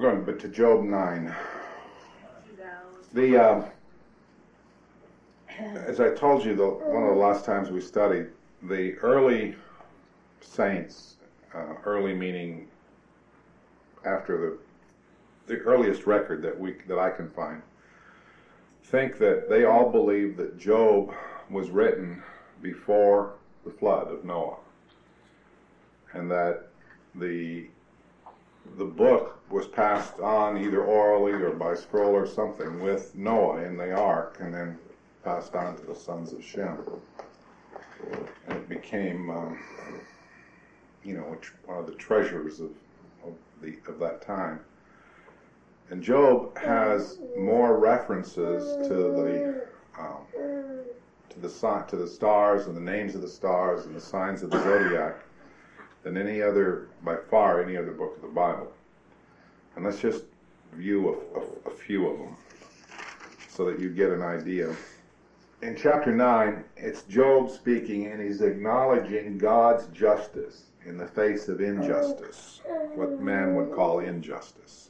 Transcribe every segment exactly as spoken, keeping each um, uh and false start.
going but to Job nine. The uh, as I told you, the, one of the last times we studied, the early saints, uh, early meaning after the the earliest record that we that I can find, think that they all believed that Job was written before the flood of Noah, and that the the book was passed on either orally or by scroll or something with Noah in the ark, and then passed on to the sons of Shem, and it became, um, you know, one of the treasures of, of the of that time. And Job has more references to the um, to the sign, to the stars and the names of the stars and the signs of the zodiac than any other, by far, any other book of the Bible. And let's just view a, a, a few of them so that you get an idea. In chapter nine, it's Job speaking, and he's acknowledging God's justice in the face of injustice, what man would call injustice.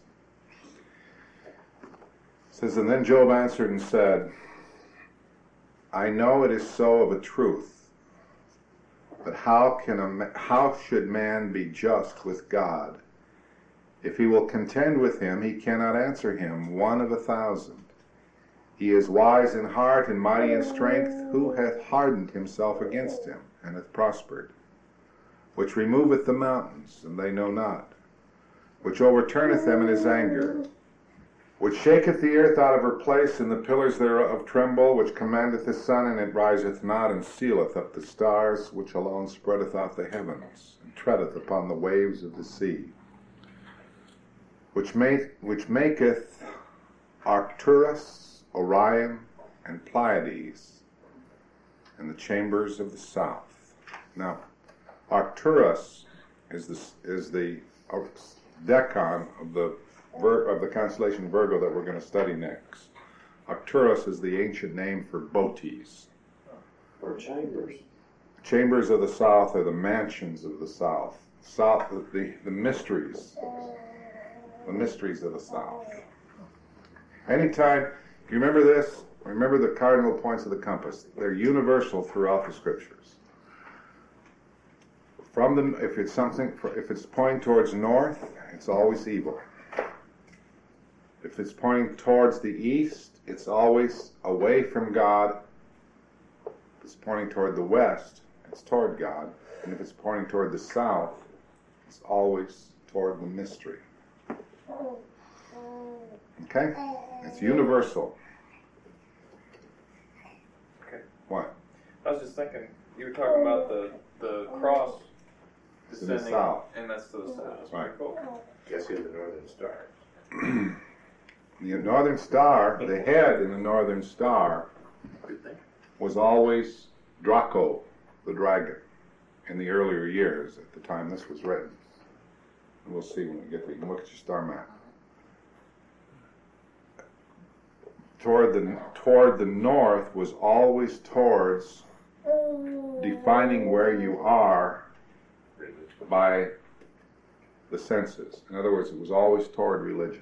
It says, and then Job answered and said, I know it is so of a truth, but how can a, how should man be just with God? If he will contend with him, he cannot answer him, one of a thousand. He is wise in heart and mighty in strength. Who hath hardened himself against him, and hath prospered? Which removeth the mountains, and they know not. Which overturneth them in his anger. Which shaketh the earth out of her place, and the pillars thereof tremble. Which commandeth the sun, and it riseth not, and sealeth up the stars. Which alone spreadeth out the heavens, and treadeth upon the waves of the sea. Which, make, which maketh Arcturus, Orion, and Pleiades, and the chambers of the south. Now, Arcturus is the is the decon of the of the constellation Virgo that we're going to study next. Arcturus is the ancient name for Bootes. Or chambers. Chambers of the south are the mansions of the south. South, the the mysteries, the mysteries of the south. Anytime. You remember this? Remember the cardinal points of the compass. They're universal throughout the scriptures. From the, if it's something, if it's pointing towards north, it's always evil. If it's pointing towards the east, it's always away from God. If it's pointing toward the west, it's toward God. And if it's pointing toward the south, it's always toward the mystery. Okay? It's universal. Okay. What? I was just thinking, you were talking about the, the cross It's in descending, the south. and that's to the south. That's Right. pretty cool. Guessing the Northern Star. The Northern Star, the head in the Northern Star, Good thing. was always Draco, the dragon, in the earlier years at the time this was written. And we'll see when we get there. You can look at your star map. Toward the toward the north was always towards defining where you are by the senses. In other words, it was always toward religion.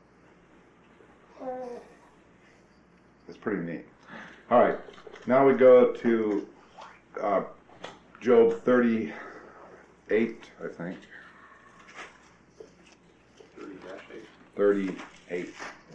It's pretty neat. All right, now we go to uh, Job thirty-eight, I think. thirty-eight.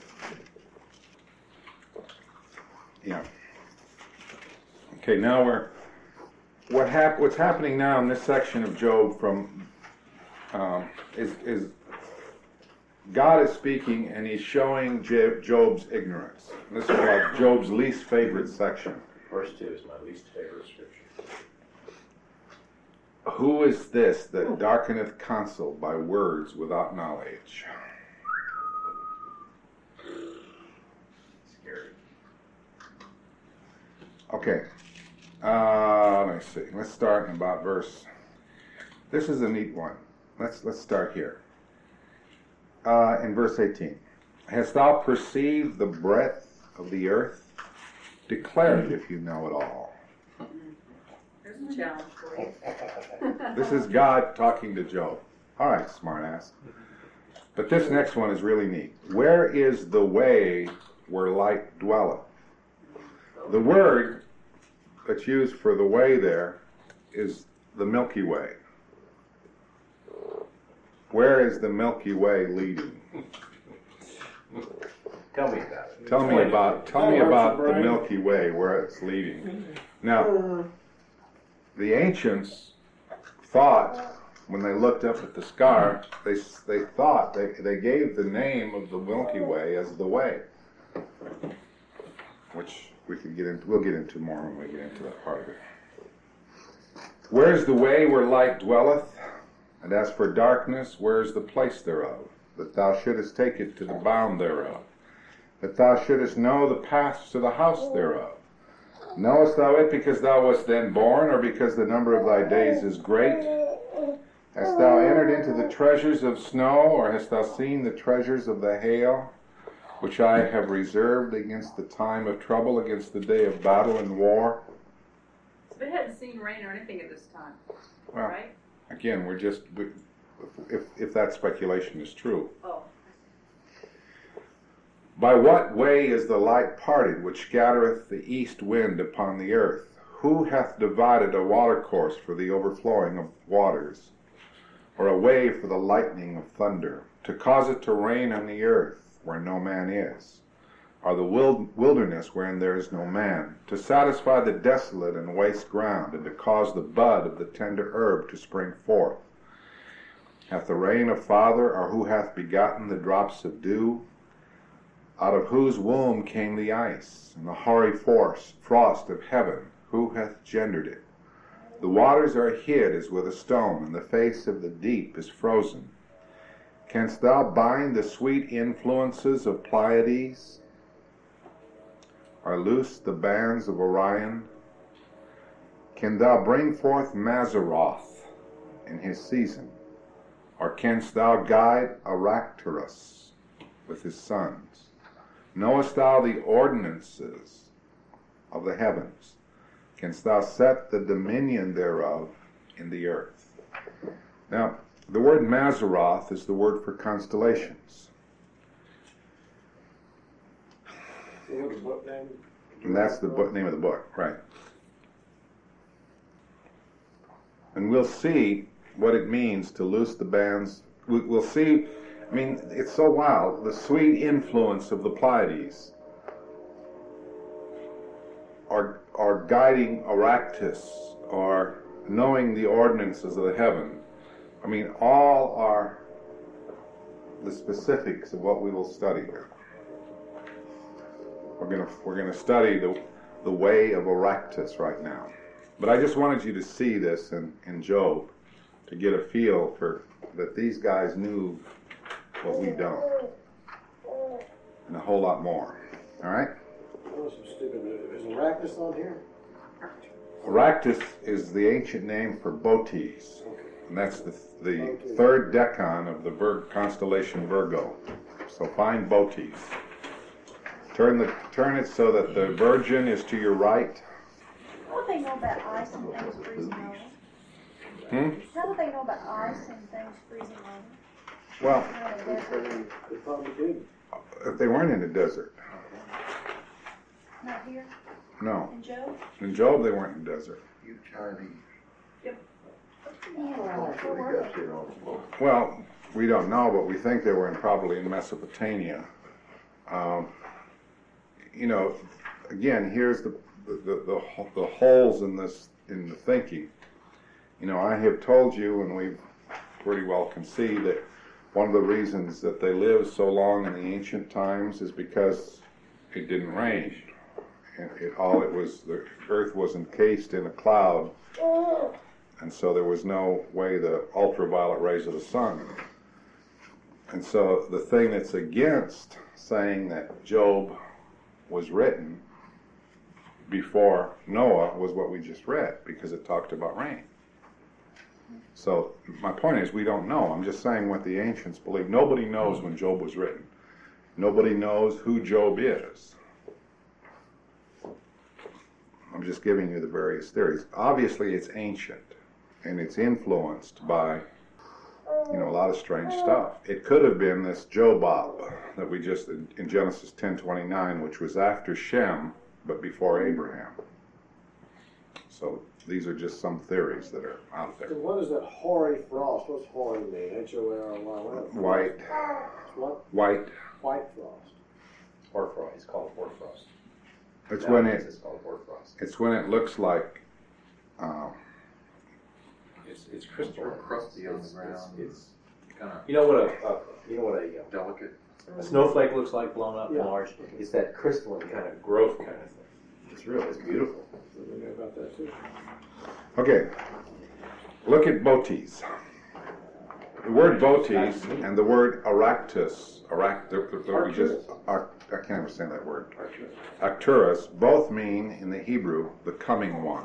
Yeah. Okay, now we're what hap- what's happening now in this section of Job from um, is is God is speaking, and he's showing J- Job's ignorance. And this is like Job's least favorite section. Verse two is my least favorite scripture. Who is this that darkeneth counsel by words without knowledge? Scary. Okay. Uh, let me see. Let's start in about verse. This is a neat one. Let's let's start here. Uh, in verse eighteen. Hast thou perceived the breadth of the earth? Declare it if you know it all. There's a challenge for you. This is God talking to Job. All right, smartass. But this next one is really neat. Where is the way where light dwelleth? The word that's used for the way there is the Milky Way. Where is the Milky Way leading? Tell me about it. Tell me about tell me about the Milky Way, where it's leading. Now, the ancients thought, when they looked up at the sky, they they thought they they gave the name of the Milky Way as the way, which we could get into. We'll get into more when we get into that part of it. Where's the way where light dwelleth? And as for darkness, where is the place thereof? That thou shouldest take it to the bound thereof. That thou shouldest know the paths to the house thereof. Knowest thou it because thou wast then born, or because the number of thy days is great? Hast thou entered into the treasures of snow, or hast thou seen the treasures of the hail, which I have reserved against the time of trouble, against the day of battle and war? We hadn't seen rain or anything at this time, Well, right? again, we're just, if, if that speculation is true. Oh, By what way is the light parted, which scattereth the east wind upon the earth? Who hath divided a watercourse for the overflowing of waters, or a way for the lightning of thunder, to cause it to rain on the earth where no man is, or the wilderness wherein there is no man, to satisfy the desolate and waste ground, and to cause the bud of the tender herb to spring forth? Hath the rain a father, or who hath begotten the drops of dew? Out of whose womb came the ice, and the hoary force, frost of heaven? Who hath gendered it? The waters are hid as with a stone, and the face of the deep is frozen. Canst thou bind the sweet influences of Pleiades, or loose the bands of Orion? Can thou bring forth Mazzaroth in his season, or canst thou guide Arcturus with his sons? Knowest thou the ordinances of the heavens? Canst thou set the dominion thereof in the earth? Now, the word Mazzaroth is the word for constellations. What's the book name? And that's the book, name of the book, right. And we'll see what it means to loose the bands. We- We'll see, I mean, it's so wild, the sweet influence of the Pleiades are, are guiding Arcturus, or knowing the ordinances of the heaven. I mean, all are the specifics of what we will study here. We're gonna we're gonna study the the way of Arcturus right now. But I just wanted you to see this in, in Job, to get a feel for that these guys knew what we don't, and a whole lot more. All right? Oh, some stupid. Is Arachnus on here? Arcturus is the ancient name for Bootes, and that's the the third decan of the Vir- constellation Virgo. So find Bootes. Turn the turn it so that the Virgin is to your right. How would they know about ice and things freezing over? Hmm? How would they know about ice and things freezing over? Well, Out of desert? They probably did. if they weren't in the desert, Not here no. in Joe? In Job, they weren't in the desert. You Chinese. Yeah. What we got here on the book? Well, we don't know, but we think they were in, probably in Mesopotamia. Um, you know, again, here's the the, the the the holes in this in the thinking. You know, I have told you, and we pretty well can see that one of the reasons that they lived so long in the ancient times is because it didn't rain. And it, all it was, the earth was encased in a cloud, and so there was no way the ultraviolet rays of the sun. And so the thing that's against saying that Job was written before Noah was what we just read, because it talked about rain. So my point is, we don't know. I'm just saying what the ancients believe. Nobody knows when Job was written. Nobody knows who Job is. I'm just giving you the various theories. Obviously, it's ancient, and it's influenced by you know, a lot of strange stuff. It could have been this Jobab that we just, in, in Genesis ten twenty-nine, which was after Shem, but before Abraham. So these are just some theories that are out So there. what is that hoary frost? What's hoary mean? H O A R Y. White, What? white. White frost. Hoarfrost. It's called hoarfrost. It's when Nowadays it, It's called hoarfrost. it's when it looks like, um, It's it's crystal crusty on the It's- ground. It's, Kind of it's you know what a, a you know what a, uh, delicate. a snowflake looks like blown up Yeah. and large. It's that crystalline kind of growth kind of thing. It's real. It's beautiful. We know about that too. okay, look at Botes. The word Botes and the word Aractus, Aract, the, the, the, we just, Ar, I can't understand that word. Arcturus, both mean in the Hebrew the coming one.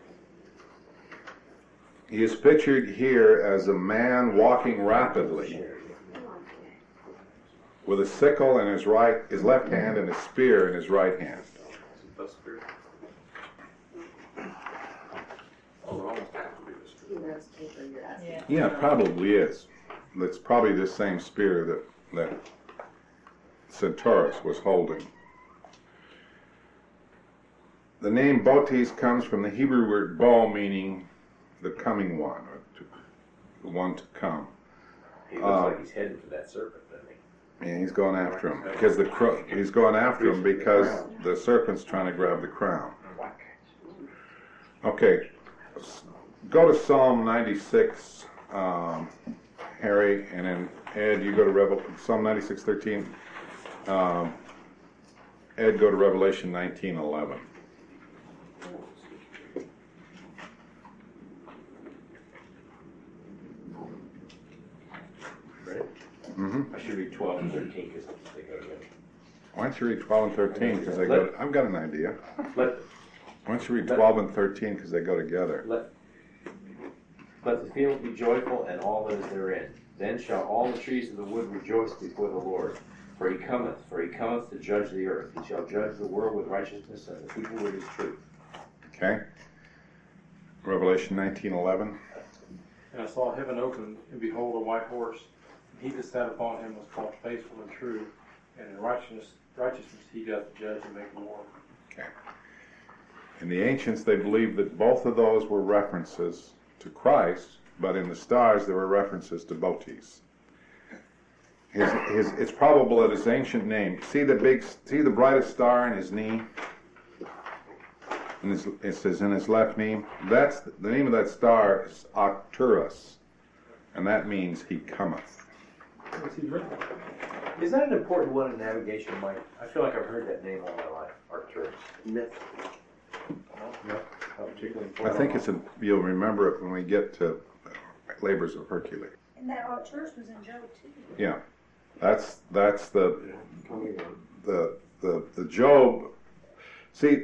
He is pictured here as a man walking rapidly with a sickle in his right, his left hand, and a spear in his right hand. The spirit. Oh, it almost has to be the spirit. Yeah. Yeah, it probably is. It's probably the same spear that, that Centaurus was holding. The name Botes comes from the Hebrew word bo, meaning the coming one, or to, the one to come. He looks Uh, like he's heading for that serpent, doesn't he? And he's going after him because the cro- he's going after him because the serpent's trying to grab the crown. Okay, s- go to Psalm ninety-six, um, Harry, and then Ed, you go to Revel- Psalm ninety-six thirteen. Um, Ed, go to Revelation nineteen eleven. Right? Mm-hmm. I should read twelve and thirteen because they go together. Why don't you read twelve and thirteen because they go? I've got an idea. Let Why don't you read twelve and thirteen because they go together? let let the field be joyful and all that is therein. Then shall all the trees of the wood rejoice before the Lord. For he cometh, for he cometh to judge the earth. He shall judge the world with righteousness and the people with his truth. Okay. Revelation nineteen eleven. And I saw heaven opened, and behold, a white horse. And he that sat upon him was called Faithful and True, and in righteousness, righteousness he doth judge and make war. Okay. In the ancients, they believed that both of those were references to Christ, but in the stars, there were references to Botes. His, his, it's probable that his ancient name. See the big, see the brightest star in his knee. And his, it says in his left knee. That's the, the name of that star is Arcturus, and that means he cometh. What's he written? Is that an important one in navigation, Mike? I feel like I've heard that name all my life, Arcturus. Myth. No, not particularly I important. think it's a, you'll remember it when we get to Labors of Hercules. And that Arcturus was in Job too. Yeah, that's that's the Coming on. the the the Job. See,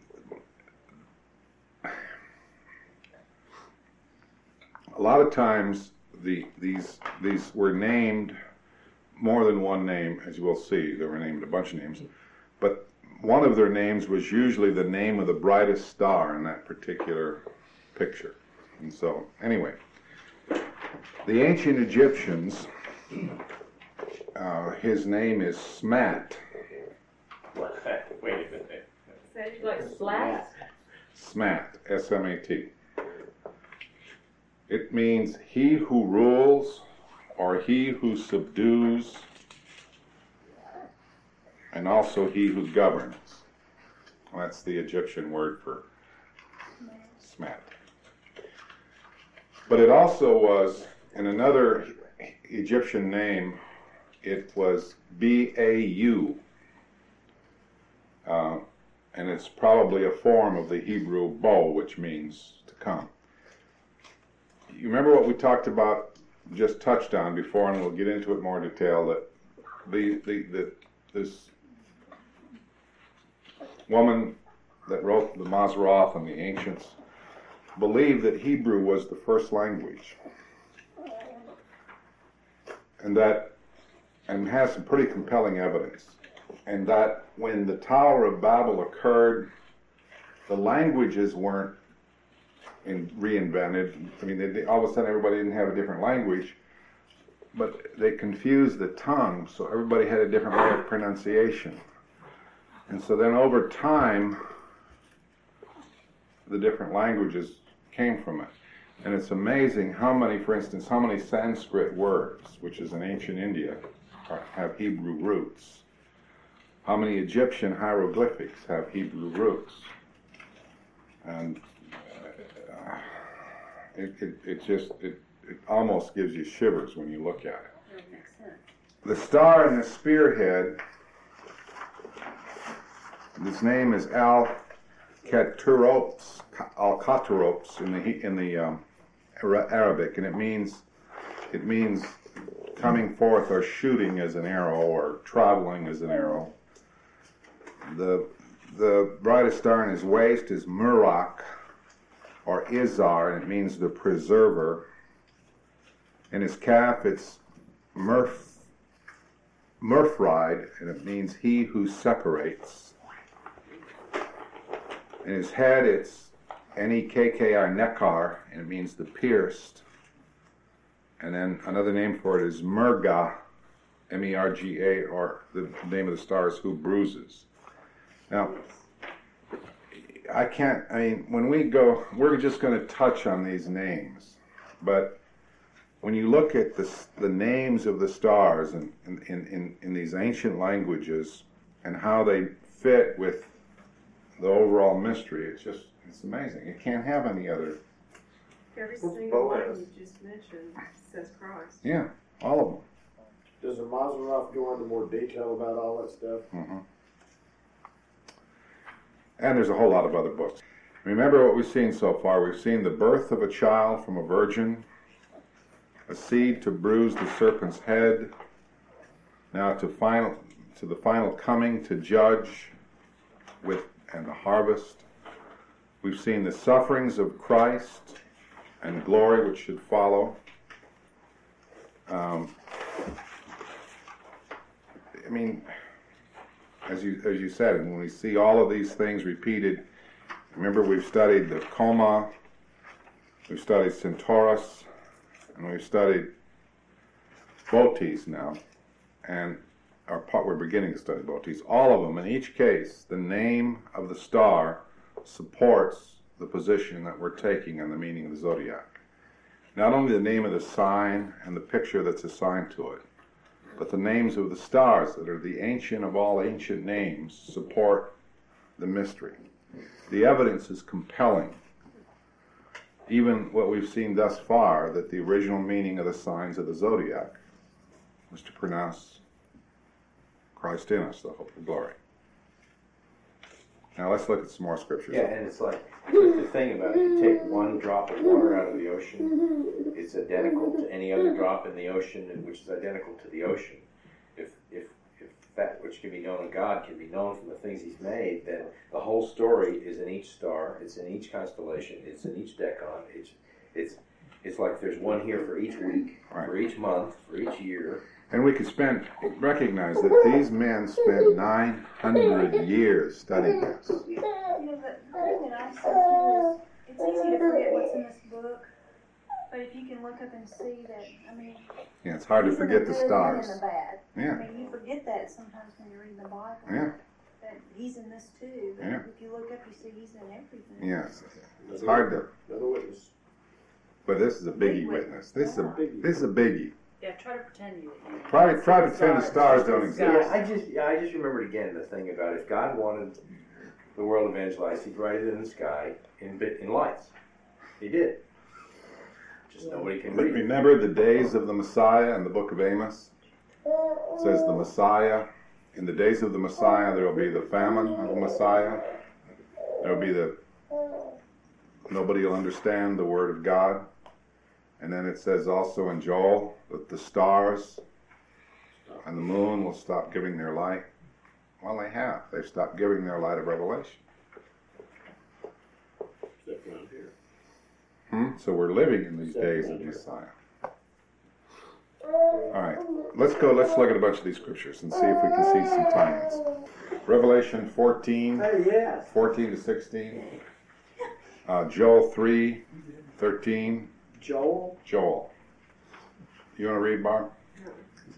a lot of times the these these were named more than one name, as you will see. They were named a bunch of names, but one of their names was usually the name of the brightest star in that particular picture. And so, anyway, the ancient Egyptians, uh, his name is Smat. Wait a minute. Said you like slats? Smat, S M A T. It means he who rules or he who subdues, and also he who governs. That's the Egyptian word for Smat. But it also was, in another Egyptian name, it was B A U. Uh, and it's probably a form of the Hebrew bo, which means to come. You remember what we talked about, just touched on before, and we'll get into it more detail, that the, the, the this woman that wrote the Masoreth and the ancients believed that Hebrew was the first language. And that, and has some pretty compelling evidence. And that when the Tower of Babel occurred, the languages weren't in, reinvented. I mean, they, they, all of a sudden everybody didn't have a different language. but they confused the tongue, so everybody had a different way of pronunciation. And so then over time, the different languages came from it. And it's amazing how many, for instance, how many Sanskrit words, which is in ancient India, are, have Hebrew roots. How many Egyptian hieroglyphics have Hebrew roots. And uh, it, it, it just, it, it almost gives you shivers when you look at it. That makes sense. The star in the spearhead, his name is Al-Katuropes, Al-Katuropes in the in the um, Arabic, and it means it means coming forth or shooting as an arrow or traveling as an arrow. The the brightest star in his waist is Murak or Izar, and it means the preserver. In his calf, it's Murf Murfride, and it means he who separates. In his head, it's N E K K R, Nekar, and it means the pierced. And then another name for it is Merga, M E R G A, or the name of the star is who bruises. Now, I can't, I mean, when we go, we're just going to touch on these names, but when you look at the, the names of the stars in, in, in, in these ancient languages and how they fit with the overall mystery, it's just, it's amazing. It can't have any other. Every What's single one Boaz? you just mentioned says Christ. Yeah, all of them. Does the Maseroth go into more detail about all that stuff? Mm-hmm. And there's a whole lot of other books. Remember what we've seen so far. We've seen the birth of a child from a virgin, a seed to bruise the serpent's head, now to final to the final coming to judge with and the harvest. We've seen the sufferings of Christ and glory which should follow. Um, I mean, as you as you said, when we see all of these things repeated, remember we've studied the Coma, we've studied Centaurus, and we've studied Bootes now, and our part we're beginning to study Bootes. All of them, in each case, the name of the star supports the position that we're taking on the meaning of the zodiac. Not only the name of the sign and the picture that's assigned to it, but the names of the stars that are the ancient of all ancient names support the mystery. The evidence is compelling. Even what we've seen thus far, that the original meaning of the signs of the zodiac was to pronounce Christ in us, the hope of glory. Now let's look at some more scriptures. Yeah, and it's like, the thing about it, you take one drop of water out of the ocean, it's identical to any other drop in the ocean, and which is identical to the ocean. If, if, if that which can be known of God can be known from the things He's made, then the whole story is in each star, it's in each constellation, it's in each decan, it's, it's, it's like there's one here for each week, Right. for each month, for each year. And we could spend, recognize that these men spent nine hundred years studying this. Yeah, but the thing that I see too is, it's easy to forget what's in this book, but if you can look up and see that, I mean. Yeah, it's hard to he's in forget the good stars. And the bad. Yeah. I mean, you forget that sometimes when you're reading the Bible. Yeah. That he's in this too. But Yeah. if you look up, you see he's in everything. Yes, it's hard to, Another witness. but this is a biggie witness. This is a, this is a biggie. Yeah, try to pretend you. you Try, can't try see to pretend the stars don't exist. Yeah, I just, yeah, I just remembered again the thing about if God wanted the world evangelized, He'd write it in the sky in bit in lights. He did. Just nobody can read it. Remember the days of the Messiah in the book of Amos? It says the Messiah, in the days of the Messiah there will be the famine of the Messiah. There will be the, nobody will understand the word of God. And then it says also in Joel that the stars and the moon will stop giving their light. Well, they have. They've stopped giving their light of revelation. Except around here. Hmm? So we're living in these days of Messiah. All right, let's go. Let's look at a bunch of these scriptures and see if we can see some tie-ins. Revelation fourteen, Hey, yes. fourteen to sixteen. Uh, Joel three, thirteen. Joel? Joel. You want to read, Barb?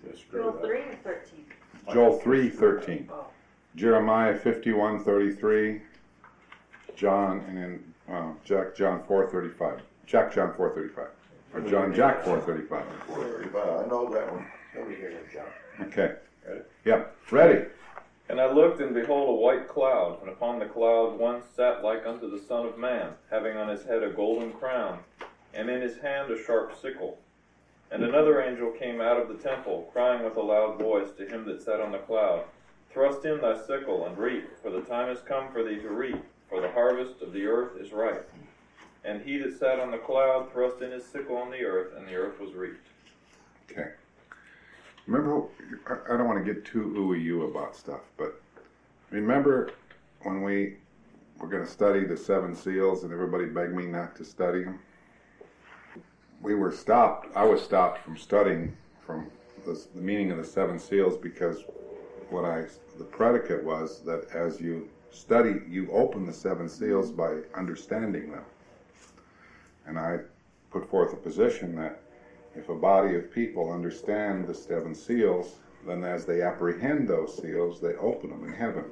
Joel three or thirteen? Joel three thirteen. Jeremiah fifty-one thirty-three. John, and then uh, Jack John four thirty-five. Jack John four thirty-five. Or John Jack four thirty-five. four thirty-five, I know that one. Let me hear him, John. Okay. Ready? Yep. Ready. And I looked, and behold, a white cloud, and upon the cloud one sat like unto the Son of Man, having on his head a golden crown, and in his hand a sharp sickle. And another angel came out of the temple, crying with a loud voice to him that sat on the cloud, Thrust in thy sickle, and reap, for the time is come for thee to reap, for the harvest of the earth is ripe. And he that sat on the cloud thrust in his sickle on the earth, and the earth was reaped. Okay. Remember, I don't want to get too ooey-oo about stuff, but remember when we were going to study the seven seals and everybody begged me not to study them? We were stopped, I was stopped from studying from the, the meaning of the seven seals because what I, the predicate was that as you study, you open the seven seals by understanding them. And I put forth a position that if a body of people understand the seven seals, then as they apprehend those seals, they open them in heaven.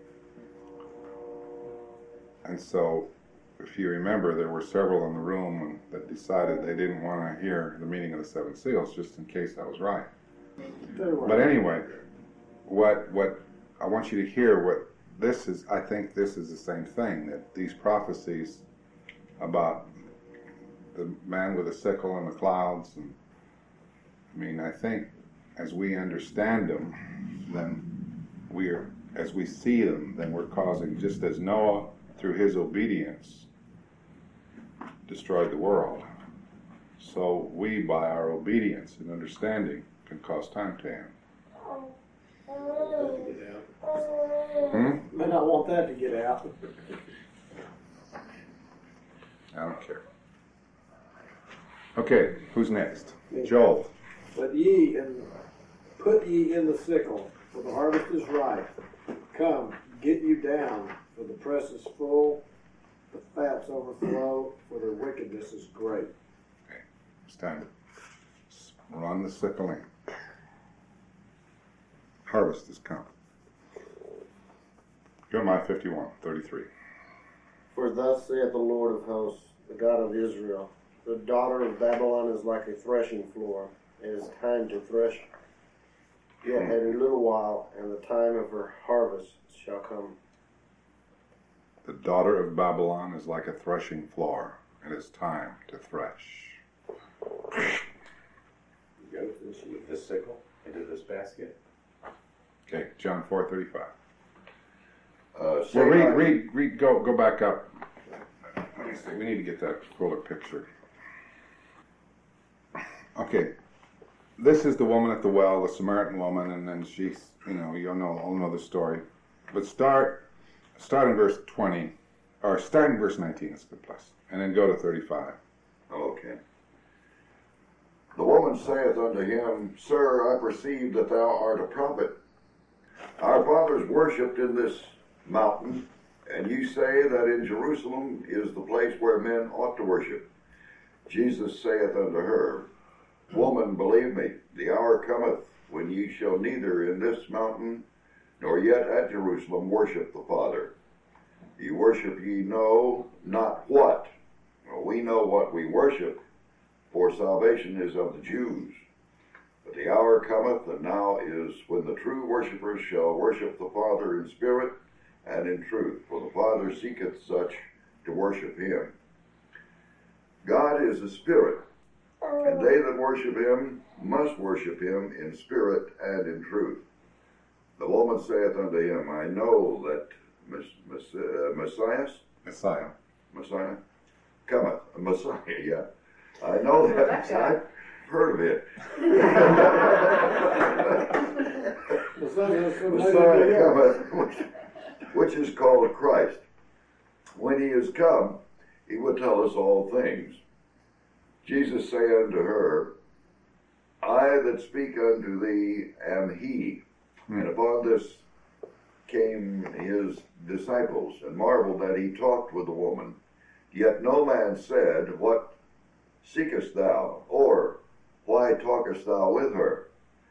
And so, if you remember, there were several in the room that decided they didn't want to hear the meaning of the seven seals, just in case I was right. But anyway, what what I want you to hear, what this is, I think this is the same thing, that these prophecies about the man with a sickle in the clouds, and I mean, I think as we understand them, then we're, as we see them, then we're causing, just as Noah, through his obedience, destroyed the world, so we, by our obedience and understanding, can cause time to end. Hmm? May not want that to get out. I don't care. Okay, who's next? Joel. But ye and put ye in the sickle, for the harvest is ripe. Come, get you down, for the press is full, the fats overflow, for their wickedness is great. Okay, it's time to run the sickle in. Harvest is come. Jeremiah fifty-one thirty-three. For thus saith the Lord of hosts, the God of Israel, the daughter of Babylon is like a threshing floor. It is time to thresh. Yet in a little while, and the time of her harvest shall come. The daughter of Babylon is like a threshing floor. It is time to thresh. Go with this sickle into this basket. Okay, John four thirty-five. Uh, Well, read, Sarai- read, read. Go, go back up. Let me see. We need to get that fuller picture. Okay, this is the woman at the well, the Samaritan woman, and then she's, you know, you'll know, all know the story. But start, start in verse twenty, or start in verse nineteen. That's a good place, and then go to thirty-five. Okay. The woman saith unto him, Sir, I perceive that thou art a prophet. Our fathers worshipped in this mountain, and you say that in Jerusalem is the place where men ought to worship. Jesus saith unto her, Woman, believe me, the hour cometh when ye shall neither in this mountain nor yet at Jerusalem worship the Father. Ye worship ye know not what. Well, we know what we worship, for salvation is of the Jews. But the hour cometh, and now is, when the true worshippers shall worship the Father in spirit and in truth, for the Father seeketh such to worship him. God is a spirit, and they that worship him must worship him in spirit and in truth. The woman saith unto him, I know that Mess- Mess- uh, Messiah, Messiah. Messiah, cometh, Messiah, yeah. I know that, I've heard of it. Messiah cometh, which, which is called Christ. When he is come, he will tell us all things. Jesus saith unto her, I that speak unto thee am he. Hmm. And upon this came his disciples, and marveled that he talked with the woman. Yet no man said, What seekest thou? Or, why talkest thou with her?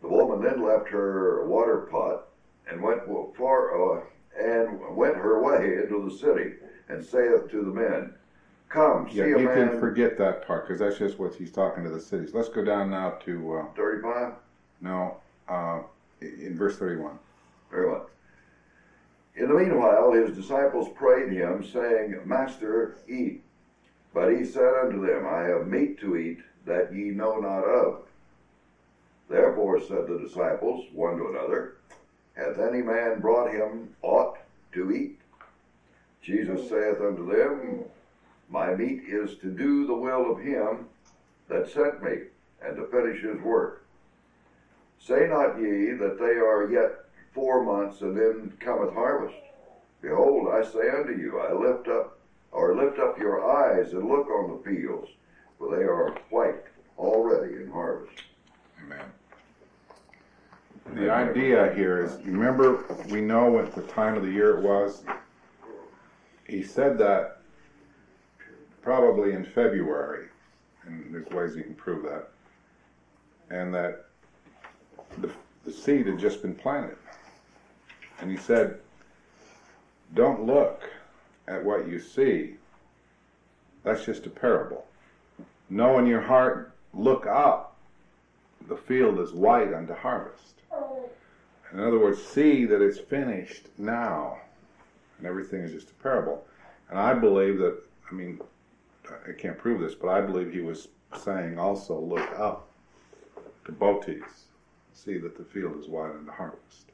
The woman then left her water pot and went far uh, and went her way into the city, and saith to the men, Come, see Yeah, a you man. can forget that part because that's just what he's talking to the cities. Let's go down now to uh, thirty-five. no, uh, in verse thirty-one. Very well. In the meanwhile, his disciples prayed him, saying, Master, eat. But he said unto them, I have meat to eat that ye know not of. Therefore said the disciples one to another, Hath any man brought him aught to eat? Jesus saith unto them, My meat is to do the will of him that sent me, and to finish his work. Say not ye that they are yet four months, and then cometh harvest? Behold, I say unto you, I lift up, or lift up your eyes and look on the fields, for they are white already in harvest. Amen. The idea here is, remember, we know what the time of the year it was. He said that probably in February, and there's ways you can prove that, and that the, the seed had just been planted. And he said, don't look at what you see. That's just a parable. Know in your heart, look up. The field is white unto harvest. In other words, see that it's finished now. And everything is just a parable. And I believe that, I mean, I can't prove this, but I believe he was saying also, look up to Botes. See that the field is white unto harvest.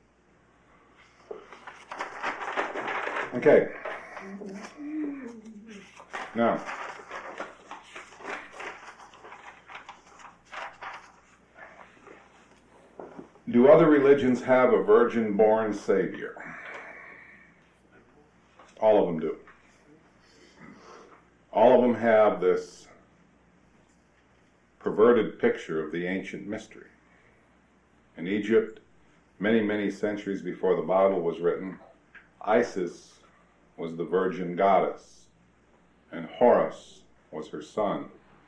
Okay. Now, do other religions have a virgin-born Savior? All of them do. All of them have this perverted picture of the ancient mystery. In Egypt, many, many centuries before the Bible was written, Isis was the virgin goddess, and Horus was her son.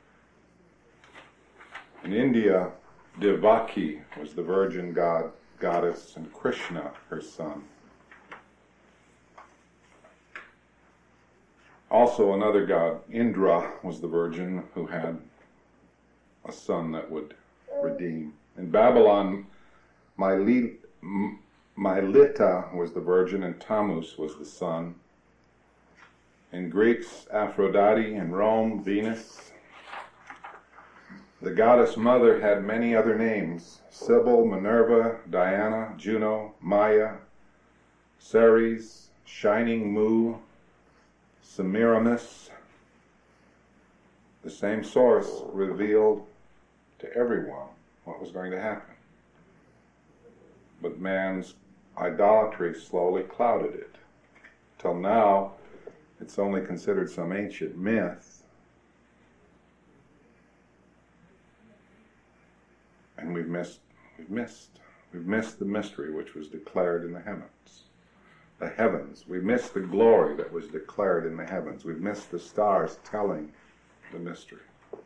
In India, Devaki was the virgin god, goddess, and Krishna her son. Also another god, Indra, was the virgin who had a son that would redeem. In Babylon, Myli- Mylita was the virgin, and Tammuz was the son. In Greeks, Aphrodite. In Rome, Venus. The goddess mother had many other names: Sybil, Minerva, Diana, Juno, Maya, Ceres, Shining Mu, Semiramis. The same source revealed to everyone what was going to happen. But man's idolatry slowly clouded it. Till now, it's only considered some ancient myth. And we've missed, we've missed, we've missed the mystery which was declared in the heavens. The heavens. We missed the glory that was declared in the heavens. We've missed the stars telling the mystery.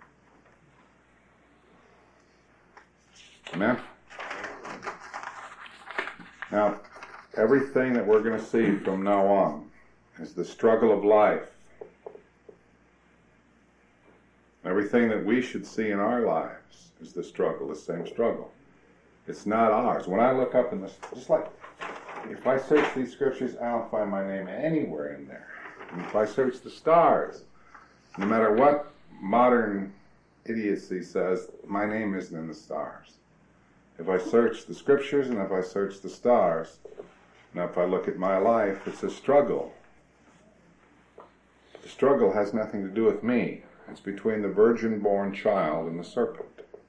Amen? Now, everything that we're going to see from now on is the struggle of life. Everything that we should see in our lives is the struggle, the same struggle. It's not ours. When I look up in this, just like, if I search these scriptures, I don't find my name anywhere in there. And if I search the stars, no matter what modern idiocy says, my name isn't in the stars. If I search the scriptures and if I search the stars, now if I look at my life, it's a struggle. The struggle has nothing to do with me. It's between the virgin-born child and the serpent.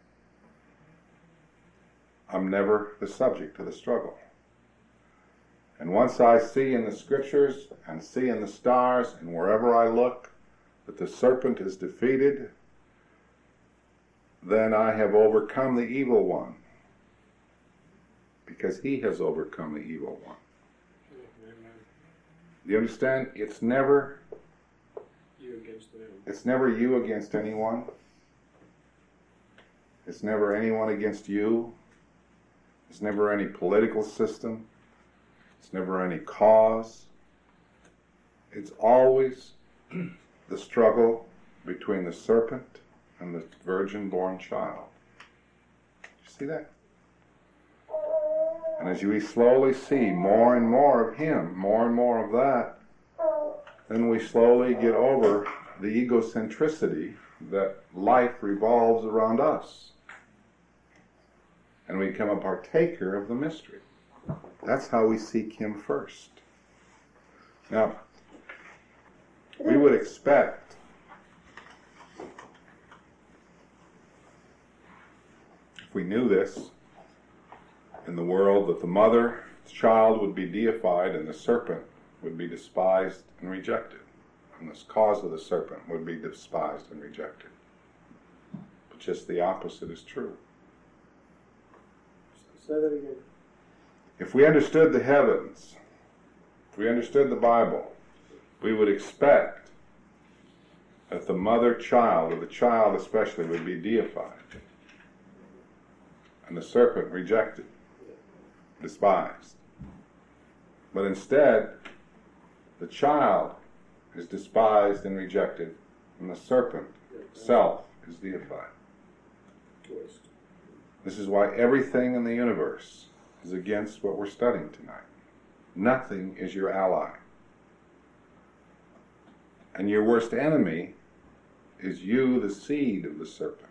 I'm never the subject of the struggle. And once I see in the scriptures and see in the stars and wherever I look that the serpent is defeated, then I have overcome the evil one. Because he has overcome the evil one. Do you understand? It's never You against them. It's never you against anyone. It's never anyone against you. It's never any political system. It's never any cause. It's always the struggle between the serpent and the virgin-born child. You see that? And as we slowly see more and more of him, more and more of that, then we slowly get over the egocentricity that life revolves around us. And we become a partaker of the mystery. That's how we seek him first. Now, we would expect if we knew this in the world that the mother child would be deified and the serpent would be despised and rejected. And this cause of the serpent would be despised and rejected. But just the opposite is true. Say that again. If we understood the heavens, if we understood the Bible, we would expect that the mother child, or the child especially, would be deified and the serpent rejected, despised. But instead, the child is despised and rejected, and the serpent, self, is deified. This is why everything in the universe is against what we're studying tonight. Nothing is your ally. And your worst enemy is you, the seed of the serpent,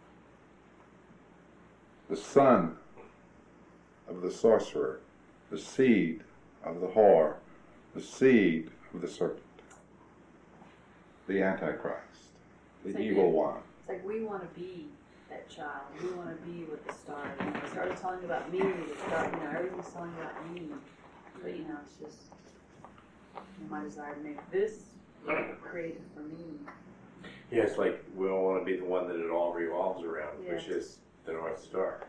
the son of the sorcerer, the seed of the whore, the seed of the serpent, the Antichrist, the It's like evil it- one. It's like we want to be that child. We want to be with the star. You know, it started telling about me. The star, you know, everything's telling about me. But you know, it's just my desire to make this created for me. Yeah, it's like we all want to be the one that it all revolves around, Yeah. which is the North Star.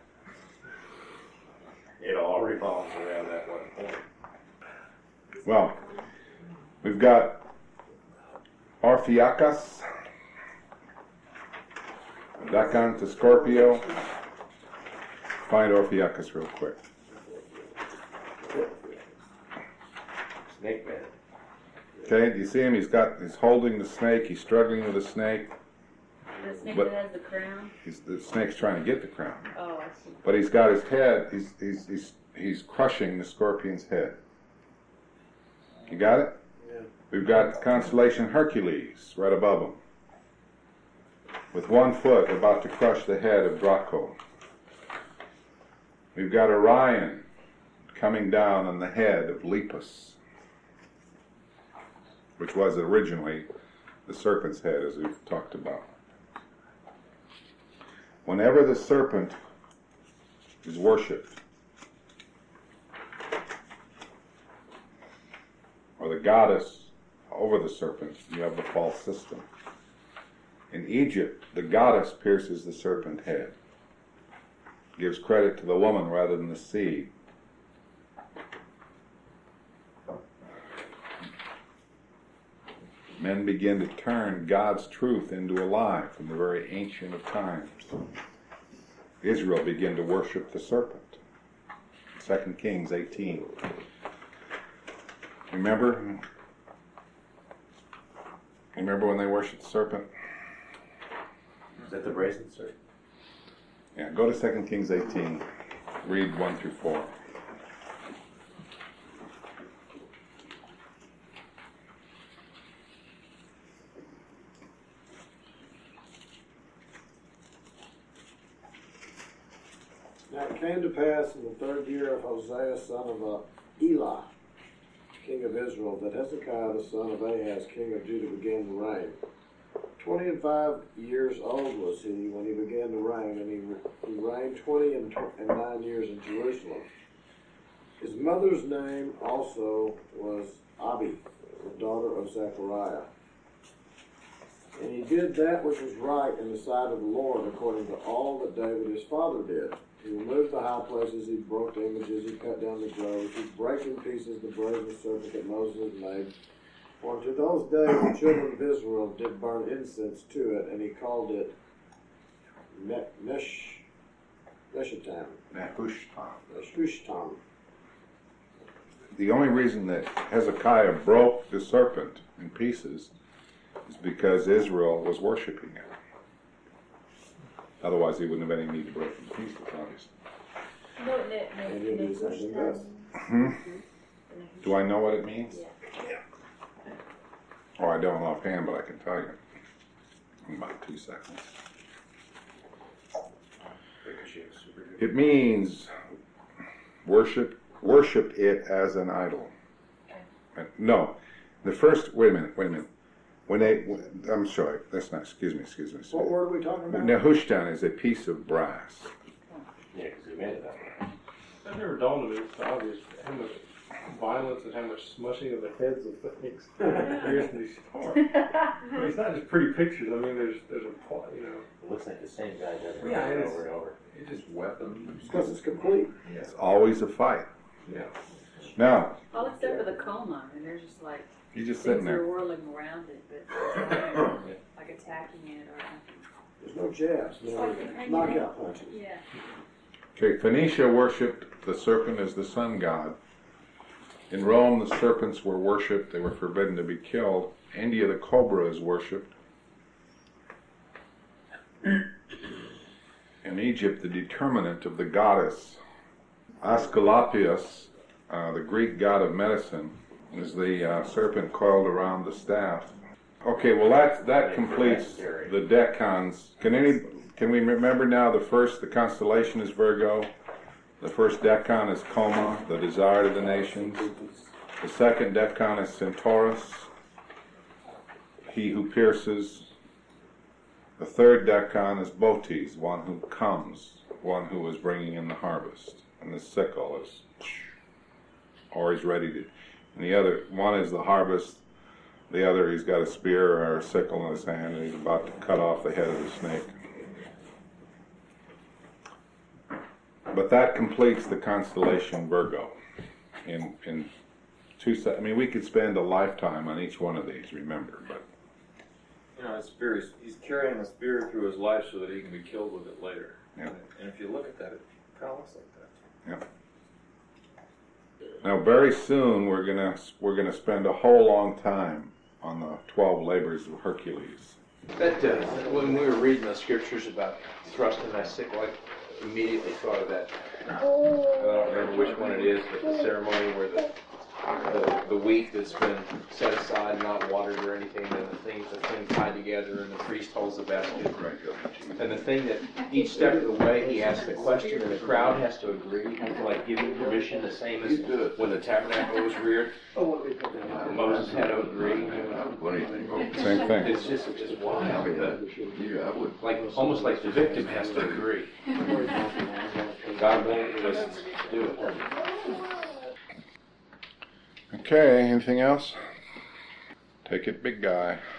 It all revolves around that one point. Well, we've got Orphiacus, Decan to Scorpio. Find Orphiacus real quick. Snake man. Okay, do you see him? He's got, he's holding the snake. He's struggling with the snake. The snake But- that has the crown. He's, the snake's trying to get the crown, Oh, I see. but he's got his head. He's he's he's he's crushing the scorpion's head. You got it? Yeah. We've got the constellation Hercules right above him, with one foot about to crush the head of Draco. We've got Orion coming down on the head of Lepus, which was originally the serpent's head, as we've talked about. Whenever the serpent is worshipped, or the goddess over the serpent, you have the false system. In Egypt, the goddess pierces the serpent head, gives credit to the woman rather than the seed. Men begin to turn God's truth into a lie from the very ancient of times. Israel began to worship the serpent. Second Kings eighteen. Remember? Remember when they worshipped the serpent? Is that the brazen serpent? Yeah, go to Second Kings eighteen. Read one through four. Now it came to pass in the third year of Hosea, son of uh, Elah, king of Israel, that Hezekiah, the son of Ahaz, king of Judah, began to reign. Twenty and five years old was he when he began to reign, and he, he reigned twenty and, tw- and nine years in Jerusalem. His mother's name also was Abi, the daughter of Zechariah. And he did that which was right in the sight of the Lord, according to all that David his father did. He removed the high places, he broke the images, he cut down the groves, he brake in pieces the brazen serpent that Moses had made. For unto those days the children of Israel did burn incense to it, and he called it Me- Mesh, Eshatan. Nehushtan. Nehushtan. The only reason that Hezekiah broke the serpent in pieces is because Israel was worshiping it. Otherwise, he wouldn't have any need to break it in pieces, obviously. No, ne- And ne- it is something else. Hmm? Do I know what it means? Yeah. Oh, I don't offhand, but I can tell you in about two seconds. It means worship, worship it as an idol. And no, the first. Wait a minute. Wait a minute. When they, I'm sorry. That's not. Excuse me. Excuse me. Excuse What me. word are we talking about? Nehushtan is a piece of brass. Yeah, because he made it that way. That never dawned on me. It's obvious how much violence and how much smushing of the heads of things there is in these stars. I mean, it's not just pretty pictures. I mean, there's there's a plot, you know. It looks like the same guy does it Yeah, over and it's- over and over. It's just weapons. Because it's complete. It's always a fight. Yeah. Now All except for the coma, and they're just like you're just sitting things are there. whirling around it, but like attacking it or There's no jabs, It's no like they're hanging knockout punches. Yeah. Okay, Phoenicia worshipped the serpent as the sun god. In Rome, the serpents were worshipped. They were forbidden to be killed. India, the cobra is worshipped. In Egypt, the determinant of the goddess Asclepius, uh, the Greek god of medicine, is the uh, serpent coiled around the staff. Okay, well that that completes the decans. Can any can we remember now the first the constellation is Virgo, the first decan is Coma, the desire of the nations. The second decan is Centaurus, he who pierces. The third decan is Botes, one who comes, one who is bringing in the harvest. And the sickle is, or he's ready to. And the other one is the harvest. The other, he's got a spear or a sickle in his hand, and he's about to cut off the head of the snake. But that completes the constellation Virgo. In in two, se- I mean, we could spend a lifetime on each one of these. Remember, but You know, his spear, he's, he's carrying a spear through his life so that he can be killed with it later. Yeah. And if you look at that, it kind of looks like that. now very soon we're gonna we're gonna spend a whole long time on the twelve labors of Hercules. That, uh, when we were reading the scriptures about thrusting that sickle, I immediately thought of that. I don't remember which one it is, but the ceremony where the the, the wheat that's been set aside, not watered or anything, and the things, the thing tied together, and the priest holds the basket. And the thing that each step of the way he asks the question, and the crowd has to agree, like giving permission, the same as when the tabernacle was reared. Moses had to agree. Same thing. It's just, it's just wild. The, like almost like the victim has to agree. God won't just do it. Okay, anything else? Take it, big guy.